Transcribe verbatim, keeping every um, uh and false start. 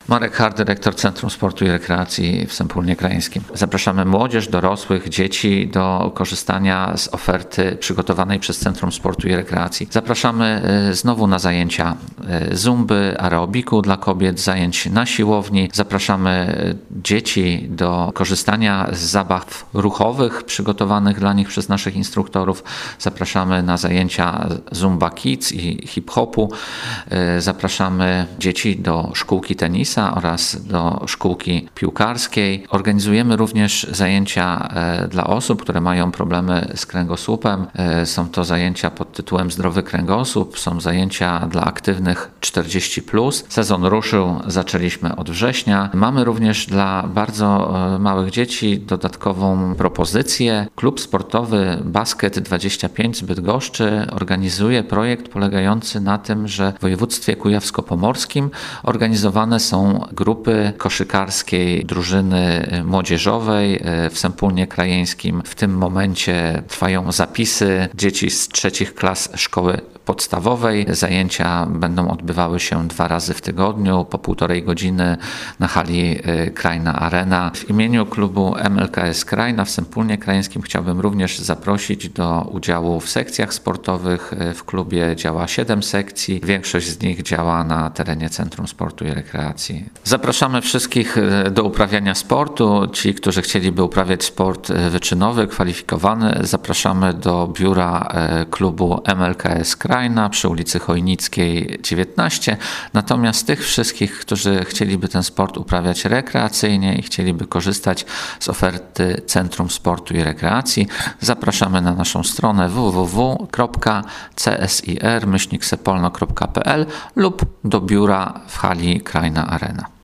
Marek Hart, dyrektor Centrum Sportu i Rekreacji w Sępólnie Krajeńskim. Zapraszamy młodzież, dorosłych, dzieci do korzystania z oferty przygotowanej przez Centrum Sportu i Rekreacji. Zapraszamy znowu na zajęcia zumby, aerobiku dla kobiet, zajęć na siłowni. Zapraszamy dzieci do korzystania z zabaw ruchowych przygotowanych dla nich przez naszych instruktorów. Zapraszamy na zajęcia Zumba Kids i hip-hopu. Zapraszamy dzieci do szkółki tenisa oraz do szkółki piłkarskiej. Organizujemy również zajęcia dla osób, które mają problemy z kręgosłupem. Są to zajęcia pod tytułem Zdrowy kręgosłup, są zajęcia dla aktywnych czterdzieści plus. Sezon ruszył, zaczęliśmy od września. Mamy również dla bardzo małych dzieci dodatkową propozycję. Klub sportowy Basket dwadzieścia pięć z Bydgoszczy organizuje projekt polegający na tym, że w województwie kujawsko-pomorskim organizowane są grupy koszykarskiej drużyny młodzieżowej w Sępólnie Krajeńskim. W tym momencie trwają zapisy dzieci z trzecich klas szkoły podstawowej. Zajęcia będą odbywały się dwa razy w tygodniu, po półtorej godziny na hali Krajna Arena. W imieniu klubu M L K S Krajna w Sępólnie Krajeńskim chciałbym również zaprosić do udziału w sekcjach sportowych. W klubie działa siedem sekcji. Większość z nich działa na terenie Centrum Sportu i Rekreacji. Zapraszamy wszystkich do uprawiania sportu. Ci, którzy chcieliby uprawiać sport wyczynowy, kwalifikowany, zapraszamy do biura klubu M L K S Krajna przy ulicy Chojnickiej dziewiętnaście. Natomiast tych wszystkich, którzy chcieliby ten sport uprawiać rekreacyjnie i chcieliby korzystać z oferty Centrum Sportu i Rekreacji, zapraszamy na naszą stronę w w w kropka c s i r myślnik sepolno kropka p l lub do biura w hali Krajna Arena.